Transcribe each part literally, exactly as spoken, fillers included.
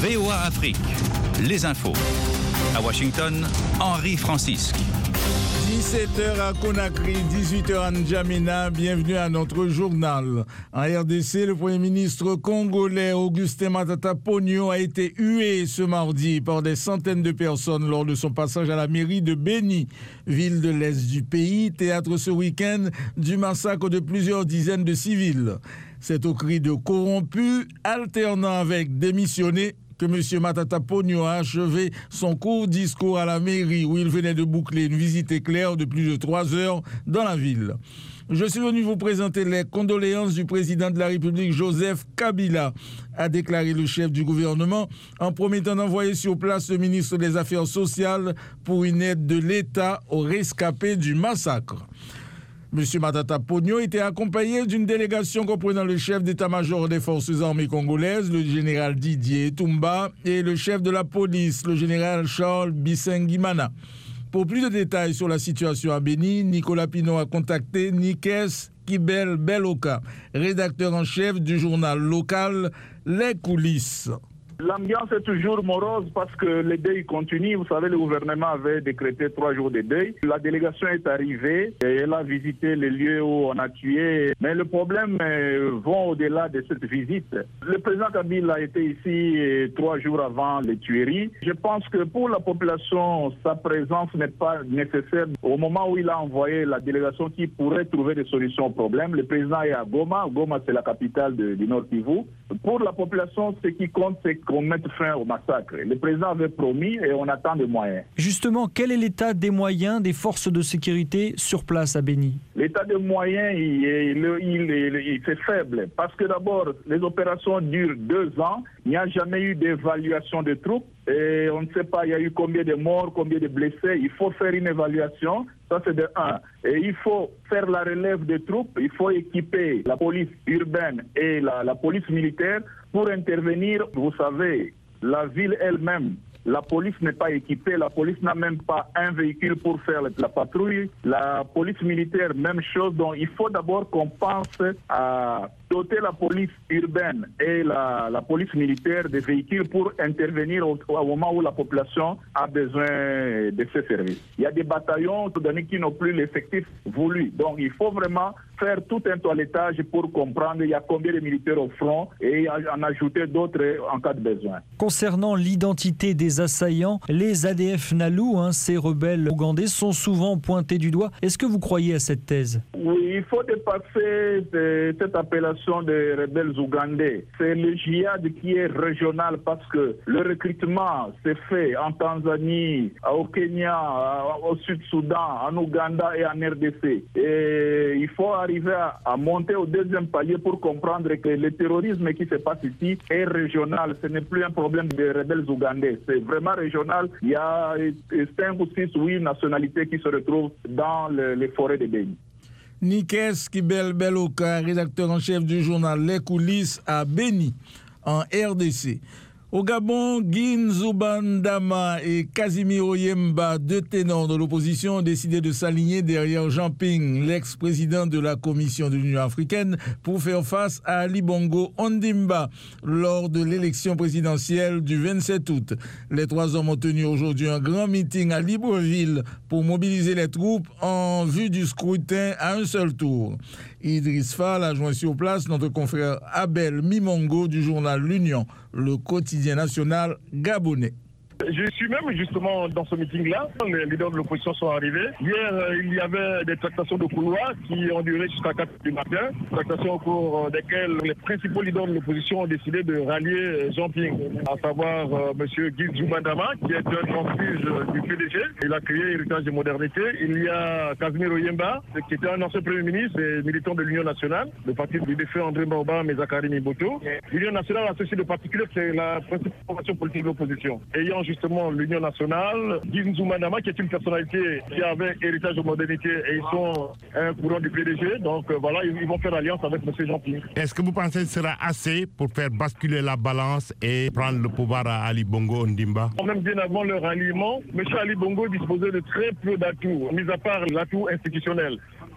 V O A Afrique, les infos. À Washington, Henri Francisque. dix-sept heures à Conakry, dix-huit heures à N'Djamena. Bienvenue à notre journal. En R D C, le Premier ministre congolais Augustin Matata Ponyo a été hué ce mardi par des centaines de personnes lors de son passage à la mairie de Béni, ville de l'Est du pays, théâtre ce week-end du massacre de plusieurs dizaines de civils. C'est au cri de corrompus, alternant avec démissionnés, que M. Matata Ponyo a achevé son court discours à la mairie où il venait de boucler une visite éclair de plus de trois heures dans la ville. Je suis venu vous présenter les condoléances du président de la République, Joseph Kabila, a déclaré le chef du gouvernement, en promettant d'envoyer sur place le ministre des Affaires sociales pour une aide de l'État aux rescapés du massacre. M. Matata Ponyo était accompagné d'une délégation comprenant le chef d'état-major des forces armées congolaises, le général Didier Toumba, et le chef de la police, le général Charles Bisengimana. Pour plus de détails sur la situation à Béni, Nicolas Pinot a contacté Nikes Kibel Beloka, rédacteur en chef du journal local Les Coulisses. L'ambiance est toujours morose parce que le deuil continue. Vous savez, le gouvernement avait décrété trois jours de deuil. La délégation est arrivée et elle a visité les lieux où on a tué. Mais le problème euh, va au-delà de cette visite. Le président Kabila a été ici euh, trois jours avant les tueries. Je pense que pour la population, sa présence n'est pas nécessaire. Au moment où il a envoyé la délégation qui pourrait trouver des solutions au problème, le président est à Goma. Goma, c'est la capitale de, du Nord Kivu. Pour la population, ce qui compte, c'est qu'on mette fin au massacre. Le président avait promis et on attend des moyens. Justement, quel est l'état des moyens des forces de sécurité sur place à Béni? L'état des moyens, il est, il, il, il, il, c'est faible. Parce que d'abord, les opérations durent deux ans. Il n'y a jamais eu d'évaluation de troupes. Et on ne sait pas, il y a eu combien de morts, combien de blessés. Il faut faire une évaluation. Ça, c'est de un. Et il faut faire la relève des troupes. Il faut équiper la police urbaine et la, la police militaire pour intervenir. Vous savez, la ville elle-même, la police n'est pas équipée. La police n'a même pas un véhicule pour faire la patrouille. La police militaire, même chose. Donc, il faut d'abord qu'on pense à doter la police urbaine et la, la police militaire des véhicules pour intervenir au, au moment où la population a besoin de ces services. Il y a des bataillons qui n'ont plus l'effectif voulu. Donc il faut vraiment faire tout un toilettage pour comprendre il y a combien de militaires au front et en ajouter d'autres en cas de besoin. Concernant l'identité des assaillants, les A D F Nalu, hein, ces rebelles ougandais, sont souvent pointés du doigt. Est-ce que vous croyez à cette thèse? Oui, il faut dépasser de, cette appellation de rebelles ougandais. C'est le djihad qui est régional parce que le recrutement s'est fait en Tanzanie, au Kenya, au Sud-Soudan, en Ouganda et en R D C. Et il faut arriver à, à monter au deuxième palier pour comprendre que le terrorisme qui se passe ici est régional. Ce n'est plus un problème de rebelles ougandais. C'est vraiment régional. Il y a cinq ou six ou huit nationalités qui se retrouvent dans le, les forêts de Béni. Nikes Kibel Beloka, rédacteur en chef du journal Les Coulisses à Béni, en R D C. Au Gabon, Guy Nzouban-Dama et Casimiro Yemba, deux ténors de l'opposition, ont décidé de s'aligner derrière Jean Ping, l'ex-président de la Commission de l'Union africaine, pour faire face à Ali Bongo Ondimba lors de l'élection présidentielle du vingt-sept août. Les trois hommes ont tenu aujourd'hui un grand meeting à Libreville pour mobiliser les troupes en vue du scrutin à un seul tour. Idriss Fall a joint sur place notre confrère Abel Mimongo du journal L'Union, le quotidien national gabonais. Je suis même justement dans ce meeting-là. Les leaders de l'opposition sont arrivés. Hier, euh, il y avait des tractations de couloir qui ont duré jusqu'à quatre heures du matin. Tractations au cours desquelles les principaux leaders de l'opposition ont décidé de rallier Jean Ping, à savoir euh, M. Guy Nzouban-Dama, qui est un transfuge du P D G. Il a créé Héritage de modernité. Il y a Casimiro Yemba, qui était un ancien Premier ministre et militant de l'Union nationale, le parti du défunt André Mbaouba, Mezakari Miboto. L'Union nationale a ceci de particulier, c'est la principale formation politique de l'opposition. Ayant justement l'Union nationale, Guy Nzouban-Dama, qui est une personnalité qui avait héritage de modernité et ils sont un courant du P D G, donc euh, voilà, ils vont faire alliance avec M. Jean-Pierre. Est-ce que vous pensez que ce sera assez pour faire basculer la balance et prendre le pouvoir à Ali Bongo Ondimba? Même bien avant le ralliement, M. Ali Bongo disposait de très peu d'atouts, mis à part l'atout institutionnel.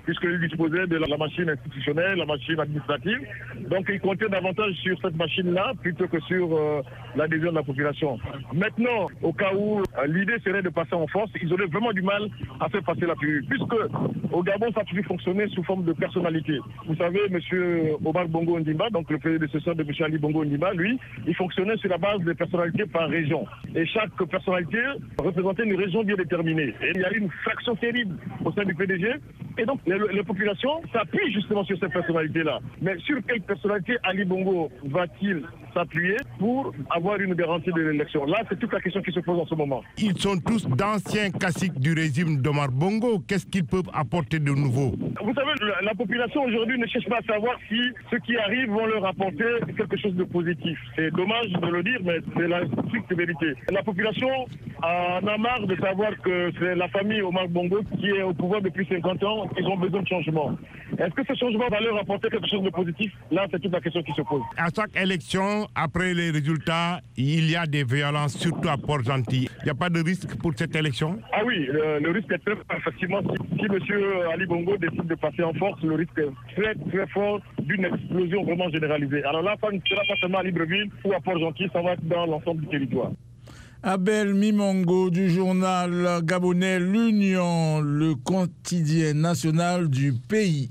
puisqu'il disposait de la machine institutionnelle, la machine administrative. Donc il comptait davantage sur cette machine-là plutôt que sur euh, l'adhésion de la population. Maintenant, au cas où euh, l'idée serait de passer en force, ils auraient vraiment du mal à faire passer la pilule, puisque au Gabon, ça a toujours fonctionné sous forme de personnalité. Vous savez, M. Omar Bongo Ondimba, donc le prédécesseur de M. Ali Bongo Ondimba, lui, il fonctionnait sur la base des personnalités par région. Et chaque personnalité représentait une région bien déterminée. Et il y a eu une fraction terrible au sein du P D G. Et donc, les, les populations s'appuient justement sur ces personnalités-là. Mais sur quelle personnalité Ali Bongo va-t-il s'appuyer pour avoir une garantie de l'élection? Là, c'est toute la question qui se pose en ce moment. Ils sont tous d'anciens caciques du régime d'Omar Bongo. Qu'est-ce qu'ils peuvent apporter de nouveau? Vous savez, la, la population aujourd'hui ne cherche pas à savoir si ceux qui arrivent vont leur apporter quelque chose de positif. C'est dommage de le dire, mais c'est la stricte vérité. La population en a marre de savoir que c'est la famille Omar Bongo qui est au pouvoir depuis cinquante ans. Ils ont besoin de changement. Est-ce que ce changement va leur apporter quelque chose de positif? Là, c'est toute la question qui se pose. À chaque élection, après les résultats, il y a des violences, surtout à Port-Gentil. Il n'y a pas de risque pour cette élection? Ah oui, le, le risque est très fort. Effectivement, si, si M. Ali Bongo décide de passer en force, le risque est très très fort d'une explosion vraiment généralisée. Alors là, ça ne sera pas seulement à Libreville ou à Port-Gentil, ça va être dans l'ensemble du territoire. Abel Mimongo du journal gabonais L'Union, le quotidien national du pays.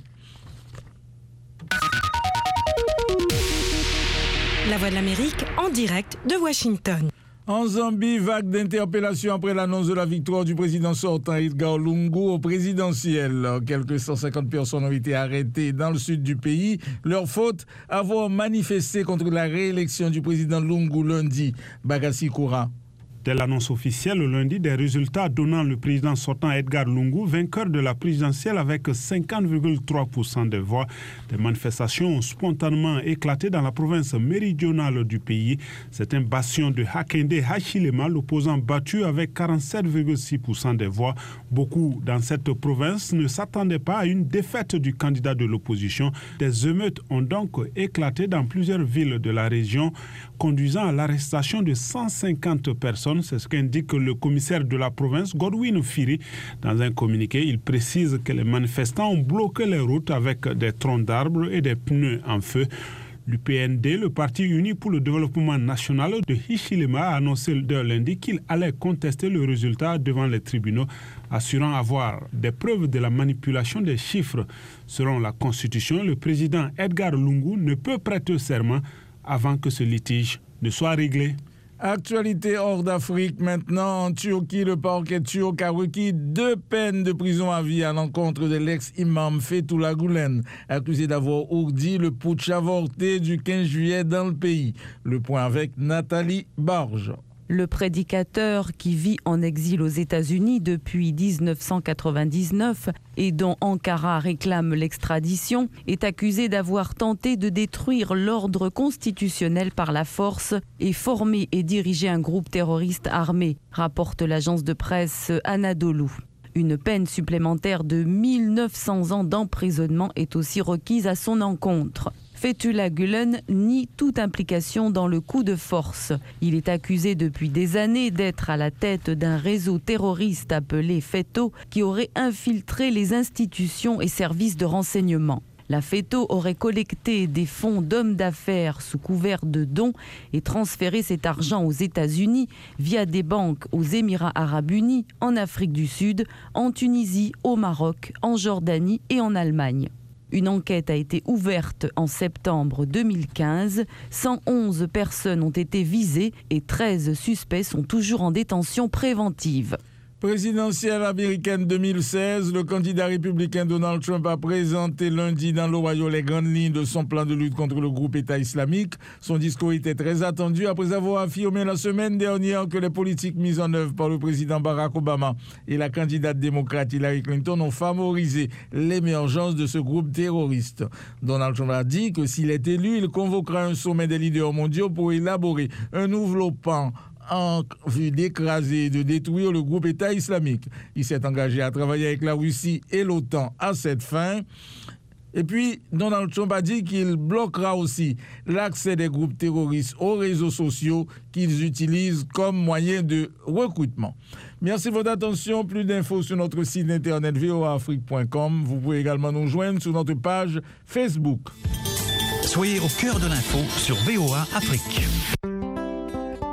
La Voix de l'Amérique en direct de Washington. En Zambie, vague d'interpellations après l'annonce de la victoire du président sortant Edgar Lungu au présidentiel. Quelques cent cinquante personnes ont été arrêtées dans le sud du pays. Leur faute, avoir manifesté contre la réélection du président Lungu lundi. Bagassi Koura. Dès l'annonce officielle le lundi des résultats donnant le président sortant Edgar Lungu vainqueur de la présidentielle avec cinquante virgule trois pour cent des voix. Des manifestations ont spontanément éclaté dans la province méridionale du pays. C'est un bastion de Hakende Hachilema, l'opposant battu avec quarante-sept virgule six pour cent des voix. Beaucoup dans cette province ne s'attendaient pas à une défaite du candidat de l'opposition. Des émeutes ont donc éclaté dans plusieurs villes de la région, conduisant à l'arrestation de cent cinquante personnes. C'est ce qu'indique le commissaire de la province, Godwin Firi. Dans un communiqué, il précise que les manifestants ont bloqué les routes avec des troncs d'arbres et des pneus en feu. L'U P N D, le Parti uni pour le développement national de Hichilema, a annoncé dès lundi qu'il allait contester le résultat devant les tribunaux, assurant avoir des preuves de la manipulation des chiffres. Selon la Constitution, le président Edgar Lungu ne peut prêter serment avant que ce litige ne soit réglé. Actualité hors d'Afrique maintenant. En Turquie, le parquet turc a requis deux peines de prison à vie à l'encontre de l'ex-imam Fethullah Gülen, accusé d'avoir ourdi le putsch avorté du quinze juillet dans le pays. Le point avec Nathalie Barge. Le prédicateur, qui vit en exil aux États-Unis depuis dix-neuf cent quatre-vingt-dix-neuf et dont Ankara réclame l'extradition, est accusé d'avoir tenté de détruire l'ordre constitutionnel par la force et formé et dirigé un groupe terroriste armé, rapporte l'agence de presse Anadolu. Une peine supplémentaire de mille neuf cents ans d'emprisonnement est aussi requise à son encontre. Fethullah Gülen nie toute implication dans le coup de force. Il est accusé depuis des années d'être à la tête d'un réseau terroriste appelé FETO qui aurait infiltré les institutions et services de renseignement. La FETO aurait collecté des fonds d'hommes d'affaires sous couvert de dons et transféré cet argent aux États-Unis via des banques aux Émirats arabes unis, en Afrique du Sud, en Tunisie, au Maroc, en Jordanie et en Allemagne. Une enquête a été ouverte en septembre deux mille quinze. cent onze personnes ont été visées et treize suspects sont toujours en détention préventive. Présidentielle américaine deux mille seize, le candidat républicain Donald Trump a présenté lundi dans l'Ohio les grandes lignes de son plan de lutte contre le groupe État islamique. Son discours était très attendu après avoir affirmé la semaine dernière que les politiques mises en œuvre par le président Barack Obama et la candidate démocrate Hillary Clinton ont favorisé l'émergence de ce groupe terroriste. Donald Trump a dit que s'il est élu, il convoquera un sommet des leaders mondiaux pour élaborer un nouveau plan en vue d'écraser et de détruire le groupe État islamique. Il s'est engagé à travailler avec la Russie et l'OTAN à cette fin. Et puis, Donald Trump a dit qu'il bloquera aussi l'accès des groupes terroristes aux réseaux sociaux qu'ils utilisent comme moyen de recrutement. Merci de votre attention. Plus d'infos sur notre site internet v o a afrique point com. Vous pouvez également nous joindre sur notre page Facebook. Soyez au cœur de l'info sur V O A Afrique.